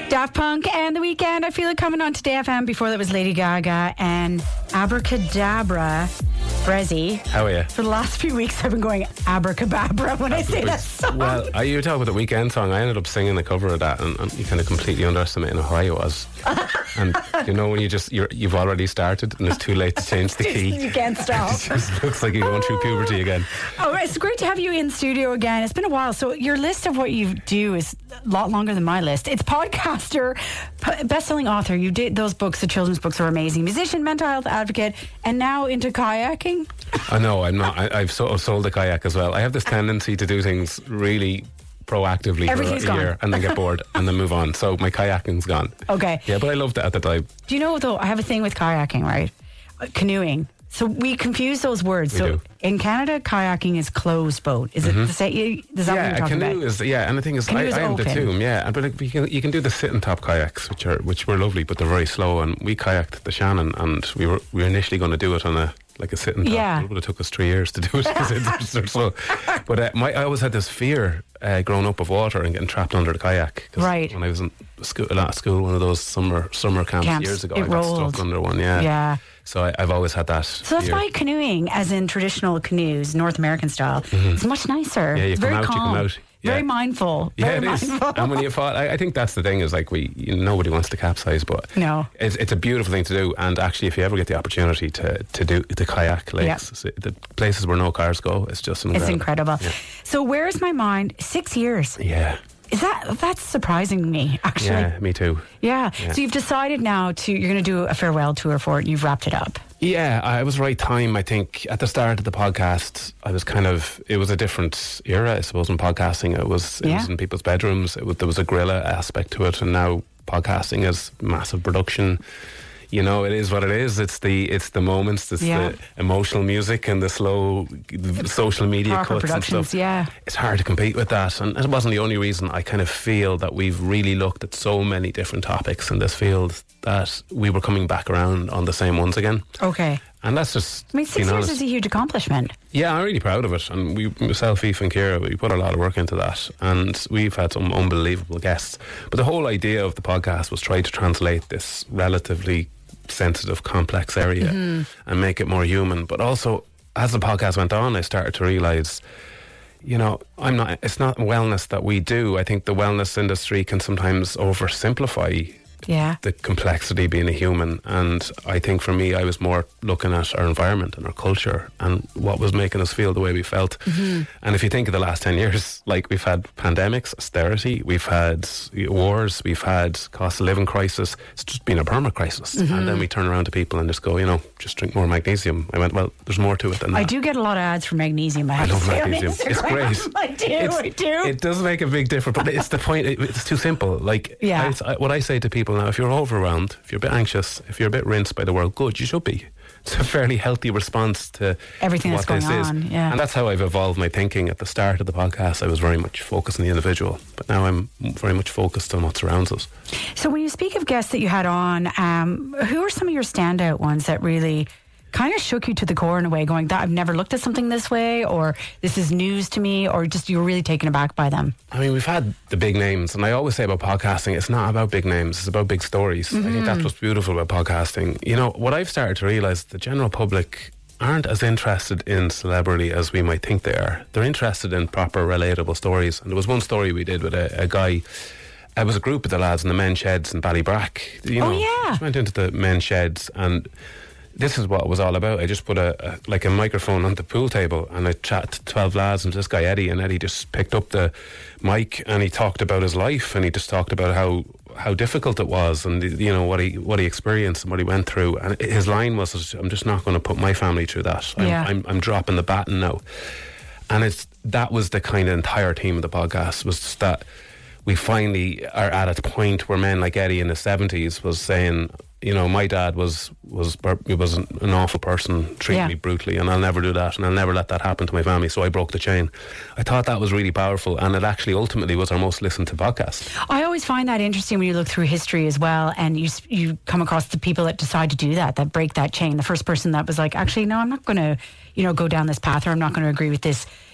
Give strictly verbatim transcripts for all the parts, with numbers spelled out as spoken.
Daft Punk and The Weeknd. I feel it coming on today F M. Before that was Lady Gaga and Abracadabra. Brezzy. How are you? For the last few weeks, I've been going abracadabra when I say that song. Well, are you talking about the Weeknd song? I ended up singing the cover of that, and, and you kind of completely underestimating how high it was. And you know when you just you're, you've already started, and it's too late to change the key. You can't stop. It just looks like you're going through puberty again. Oh, it's great to have you in studio again. It's been a while. So your list of what you do is a lot longer than my list. It's podcaster, p- best-selling author. You did those books. The children's books are amazing. Musician, mental health advocate, and now into kayaking. I know, I'm not. I, I've sort of sold a kayak as well. I have this tendency to do things really proactively for a gone. year and then get bored and then move on. So my kayaking's gone. Okay. Yeah, but I loved it at the time. Do you know, though, I have a thing with kayaking, right? Uh, canoeing. So we confuse those words. We so do. In Canada, kayaking is closed boat. Is mm-hmm. it the same? Is that yeah, what you're a talking canoe about? is yeah, and the thing is, Canoe I, is I am the open. tomb, yeah. But like, you can you can do the sit and top kayaks, which are which were lovely, but they're very slow. And we kayaked the Shannon, and we were we were initially going to do it on a like a sit and top. Yeah. It would have took us three years to do it because it's so slow. But uh, my I always had this fear uh, growing up of water and getting trapped under the kayak. 'Cause right. When I was in school, at school, one of those summer summer camps, Camps. years ago, It I got rolled. stuck under one. Yeah. Yeah. So I, I've always had that. So that's fear. why canoeing, as in traditional canoes, North American style, Mm-hmm. is much nicer. Yeah, you it's come very out, you calm. come out. Yeah. Very mindful. Yeah, very it is. mindful. And when you fall, I, I think that's the thing is like we, you, nobody wants to capsize, but No. it's, it's a beautiful thing to do. And actually, if you ever get the opportunity to, to do the kayak lakes, Yeah. the places where no cars go, it's just incredible. It's incredible. Yeah. So where's my mind? Six years. Yeah. Is that that's surprising me, actually. Yeah, me too. Yeah. Yeah. So you've decided now to you're going to do a farewell tour for it, and you've wrapped it up. Yeah, I- it was right time. I think at the start of the podcast, I was kind of. It was a different era, I suppose, in podcasting. It was. It Yeah. was in people's bedrooms. It was, there was a guerrilla aspect to it, and now podcasting is massive production. You know, it is what it is. It's the it's the moments, it's Yeah. the emotional music and the slow the social media Parker cuts and Productions, stuff. yeah. It's hard to compete with that, and it wasn't the only reason. I kind of feel that we've really looked at so many different topics in this field that we were coming back around on the same ones again. Okay. And that's just. I mean, six being years honest. is a huge accomplishment. Yeah, I'm really proud of it. And we, myself, Eve and Ciara, we put a lot of work into that. And we've had some unbelievable guests. But the whole idea of the podcast was try to translate this relatively sensitive, complex area Mm-hmm. and make it more human. But also, as the podcast went on, I started to realise, you know, I'm not. It's not wellness that we do. I think the wellness industry can sometimes oversimplify Yeah. the complexity being a human. And I think for me, I was more looking at our environment and our culture and what was making us feel the way we felt. Mm-hmm. And if you think of the last ten years, like we've had pandemics, austerity, we've had wars, we've had cost of living crisis. It's just been a perma crisis. Mm-hmm. And then we turn around to people and just go, you know, just drink more magnesium. I went, well, there's more to it than that. I do get a lot of ads for magnesium. I, I have love to say, on magnesium. It's Instagram. great. I do. It's- I do. It does make a big difference, but it's the point. It, it's too simple. Like, Yeah. I, it's, I, what I say to people now: if you're overwhelmed, if you're a bit anxious, if you're a bit rinsed by the world, good, you should be. It's a fairly healthy response to Everything what that's this going is. on, yeah. And that's how I've evolved my thinking. At the start of the podcast, I was very much focused on the individual, but now I'm very much focused on what surrounds us. So when you speak of guests that you had on, um, who are some of your standout ones that really kind of shook you to the core in a way, going, that I've never looked at something this way, or this is news to me, or just you were really taken aback by them? I mean, we've had the big names, and I always say about podcasting, it's not about big names, it's about big stories. Mm-hmm. I think that's what's beautiful about podcasting. You know, what I've started to realise, the general public aren't as interested in celebrity as we might think they are. They're interested in proper, relatable stories. And there was one story we did with a, a guy. It was a group of the lads in the men's sheds in Ballybrack. You know, Oh, yeah. just went into the men's sheds, and this is what it was all about. I just put a, a like a microphone on the pool table, and I chatted to twelve lads and this guy Eddie, and Eddie just picked up the mic and he talked about his life, and he just talked about how how difficult it was, and you know what he what he experienced and what he went through. And his line was, "I'm just not going to put my family through that. I'm, Yeah. I'm, I'm dropping the baton now." And it's that was the kind of entire theme of the podcast, was just that we finally are at a point where men like Eddie in the seventies was saying, you know, my dad was was he was an, an awful person, treated Yeah. me brutally, and I'll never do that, and I'll never let that happen to my family. So I broke the chain. I thought that was really powerful, and it actually ultimately was our most listened to podcast. I always find that interesting when you look through history as well, and you s- you come across the people that decide to do that, that break that chain. The first person that was like, actually, no, I'm not going to, you know, go down this path, or I'm not going to agree with this,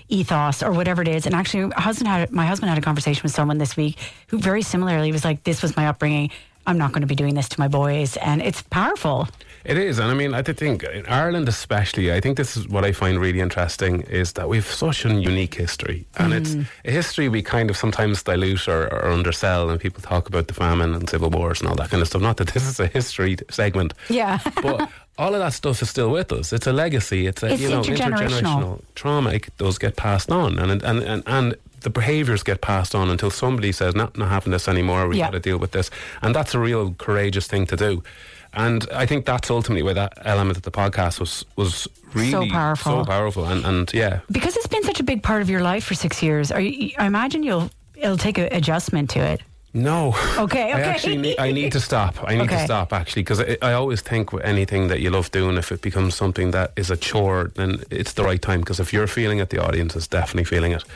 ethos or whatever it is. And actually, my husband had my husband had a conversation with someone this week who very similarly was like, "This was my upbringing. I'm not going to be doing this to my boys," and it's powerful. It is, and I mean, I think in Ireland especially, I think this is what I find really interesting, is that we've such a unique history, and mm. it's a history we kind of sometimes dilute or, or undersell, and people talk about the famine and civil wars and all that kind of stuff. Not that this is a history segment, yeah, but all of that stuff is still with us. It's a legacy. It's a it's you know intergenerational. intergenerational trauma. It does get passed on, and and and. and the behaviours get passed on until somebody says, no, not having this anymore, we've yeah. got to deal with this. And that's a real courageous thing to do. And I think that's ultimately where that element of the podcast was was really so powerful. So powerful. And, and yeah. Because it's been such a big part of your life for six years, are you, I imagine you'll it'll take an adjustment to it. No. Okay, okay. I actually need, I need to stop. I need okay. to stop, actually, because I, I always think with anything that you love doing, if it becomes something that is a chore, then it's the right time. Because if you're feeling it, the audience is definitely feeling it.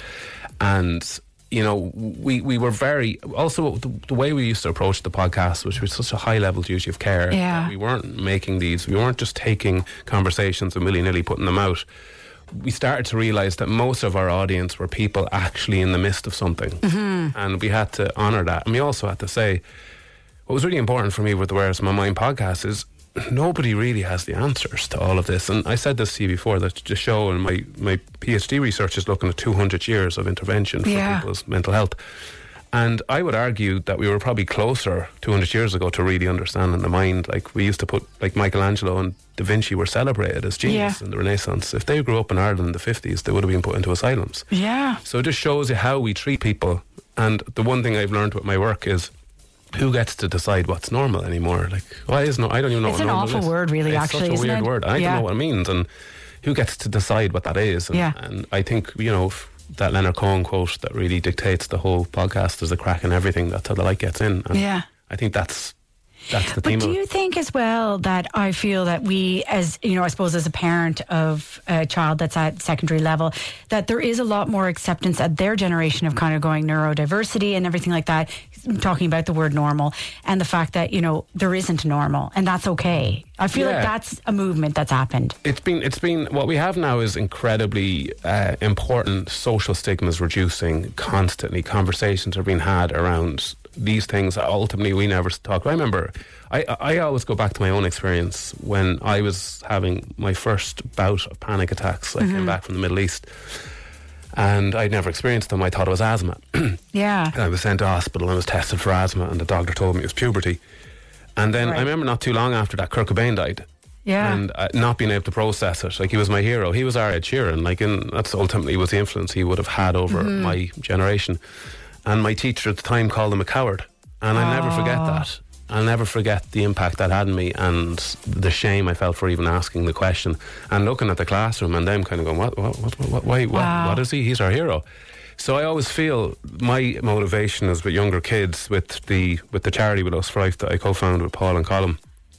And you know, we, we were very... Also, the, the way we used to approach the podcast, which was such a high level duty of care. Yeah. We weren't making these... We weren't just taking conversations and willy-nilly putting them out. We started to realise that most of our audience were people actually in the midst of something. Mm-hmm. And we had to honour that. And we also had to say... What was really important for me with the Where's My Mind podcast is nobody really has the answers to all of this. And I said this to you before, that the show and my, my PhD research is looking at two hundred years of intervention for yeah. people's mental health. And I would argue that we were probably closer two hundred years ago to really understanding the mind. Like, we used to put, like, Michelangelo and Da Vinci were celebrated as genius yeah. in the Renaissance. If they grew up in Ireland in the fifties, they would have been put into asylums. Yeah. So it just shows you how we treat people. And the one thing I've learned with my work is, who gets to decide what's normal anymore? Like, why is no? I don't even know. It's what an normal awful is. word, really. It's actually, such a isn't weird it? word. I yeah. don't know what it means, and who gets to decide what that is? And, yeah. and I think, you know, that Leonard Cohen quote that really dictates the whole podcast: "There's a crack in everything. That's how the light gets in." And yeah. I think that's that's the but theme. do of you it. think as well that I feel that we, as you know, I suppose as a parent of a child that's at secondary level, that there is a lot more acceptance at their generation of kind of going neurodiversity and everything like that, talking about the word normal and the fact that, you know, there isn't normal and that's okay. I feel Yeah. like that's a movement that's happened. It's been, it's been, what we have now is incredibly uh, important. Social stigmas reducing constantly. Conversations are being had around these things. Ultimately, we never talk. I remember, I, I always go back to my own experience when I was having my first bout of panic attacks. I mm-hmm. came back from the Middle East and I'd never experienced them. I thought it was asthma. Yeah. And I was sent to hospital and I was tested for asthma and the doctor told me it was puberty. And then right. I remember not too long after that, Kurt Cobain died. Yeah. And uh, not being able to process it. Like, he was my hero. He was our Ed Sheeran. Like, and that's ultimately was the influence he would have had over mm-hmm. my generation. And my teacher at the time called him a coward. And I'll never forget that. I'll never forget the impact that had on me and the shame I felt for even asking the question. And looking at the classroom and them kind of going, what, what, what, what, why, wow. what, what is he? He's our hero. So I always feel my motivation is with younger kids, with the with the charity With Us for Life that I co-founded with Paul and Colin,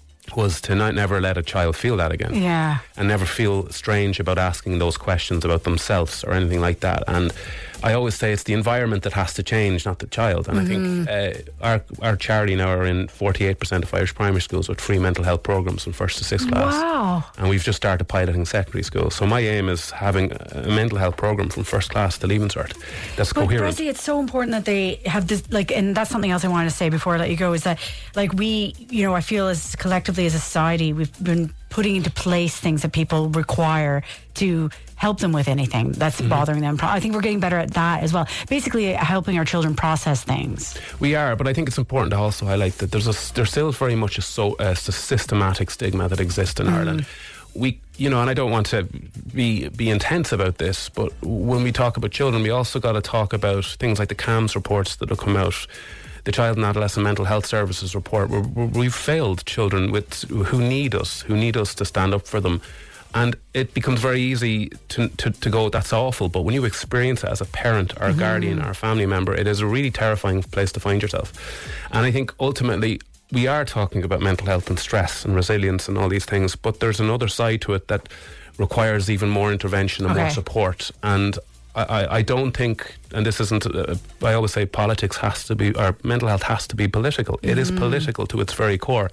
was to not never let a child feel that again. Yeah. And never feel strange about asking those questions about themselves or anything like that. And I always say it's the environment that has to change, not the child. And mm-hmm. I think uh, our our charity now are in forty-eight percent of Irish primary schools with free mental health programmes from first to sixth class. Wow. And we've just started piloting secondary schools. So my aim is having a mental health programme from first class to Leaving Cert that's but coherent. Bressie, it's so important that they have this, like, and that's something else I wanted to say before I let you go, is that, like, we, you know, I feel as collectively as a society, we've been putting into place things that people require to help them with anything that's mm-hmm. bothering them. I think we're getting better at that as well. Basically, helping our children process things. We are, but I think it's important to also highlight that there's a, there's still very much a, so, a systematic stigma that exists in mm. Ireland. We, you know, and I don't want to be be intense about this, but when we talk about children, we also got to talk about things like the C A M S reports that will come out, the Child and Adolescent Mental Health Services report, where we've failed children with who need us, who need us to stand up for them. And it becomes very easy to, to, to go, that's awful. But when you experience it as a parent or a mm-hmm. guardian or a family member, it is a really terrifying place to find yourself. And I think ultimately we are talking about mental health and stress and resilience and all these things, but there's another side to it that requires even more intervention and okay. more support. And I, I, I don't think, and this isn't, uh, I always say politics has to be, or mental health has to be political. Mm-hmm. It is political to its very core.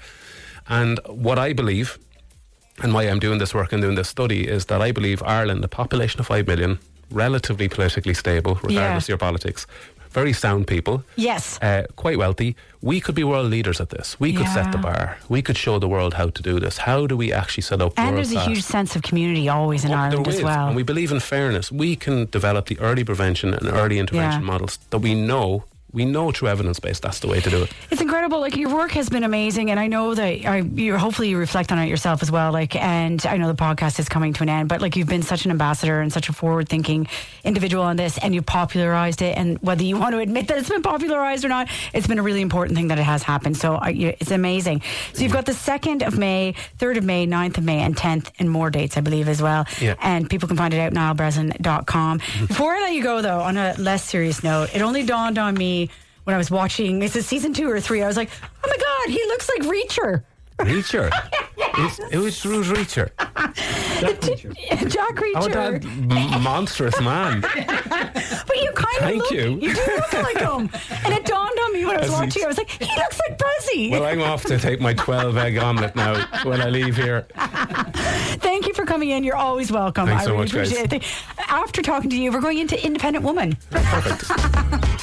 And what I believe, and why I'm doing this work and doing this study, is that I believe Ireland, a population of five million, relatively politically stable, regardless Yeah. of your politics. Very sound people. Yes. Uh, quite wealthy. We could be world leaders at this. We could Yeah. set the bar. We could show the world how to do this. How do we actually set up And world there's a class? huge sense of community always in Oh, Ireland there as is. well. And we believe in fairness. We can develop the early prevention and early intervention Yeah. models that we know, we know through evidence base that's the way to do it. It's incredible. Like, your work has been amazing, and I know that I, you hopefully you reflect on it yourself as well. Like, and I know the podcast is coming to an end, but like, you've been such an ambassador and such a forward-thinking individual on this, and you've popularized it. And whether you want to admit that it's been popularized or not, it's been a really important thing that it has happened. So I, you- it's amazing. So you've got the second of May, third of May, ninth of May, and tenth, and more dates, I believe, as well. Yeah. And people can find it out niall breslin dot com. Before I let you go, though, on a less serious note, it only dawned on me when I was watching, is it season two or three? I was like, oh my God, he looks like Reacher. Reacher. It's, it was Bruce Reacher. Jack Reacher. Oh, that m- monstrous man. But you kind of Thank look, you. you do look like him. And it dawned on me when I was As watching he's- I was like, he looks like Buzzy. Well, I'm off to take my twelve egg omelette now when I leave here. Thank you for coming in. You're always welcome. Thanks I so really much, guys. appreciate it. After talking to you, we're going into Independent Woman. Perfect.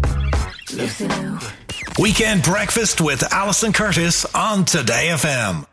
Weekend Breakfast with Alison Curtis on Today F M.